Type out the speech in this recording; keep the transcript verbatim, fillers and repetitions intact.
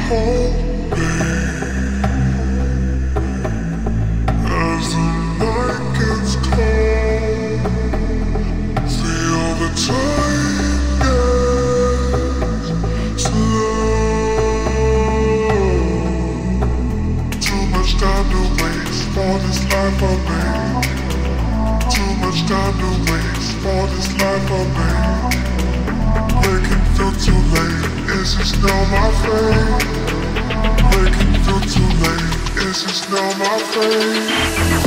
hold me as the night gets cold. Feel the time gets slow. Too much time to waste for this life I made. Too much time to waste for this life I made. Making feel too late. Is this now my fate? Making feel too late. Is this now my fate?